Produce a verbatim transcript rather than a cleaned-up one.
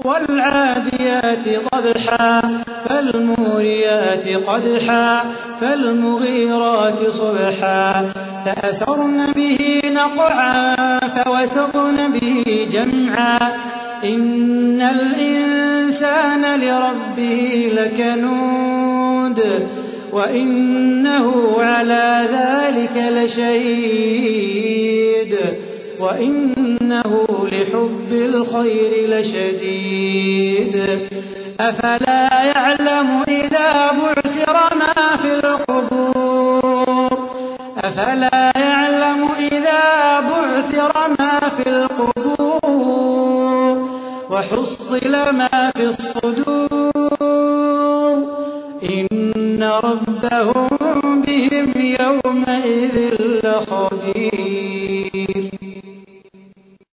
والعاديات ضبحا فالموريات قدحا فالمغيرات صبحا فأثرن به نقعا فوسطن به جمعا إن الإنسان لربه لكنود وإنه على ذلك لشهيد وإنه لحب الخير لشديد أفلا يعلم إذا بعثر ما في القبور أفلا يعلم إذا بعثر ما في القبور وحصل ما في الصدور إن ربهم بهم يومئذ لخبير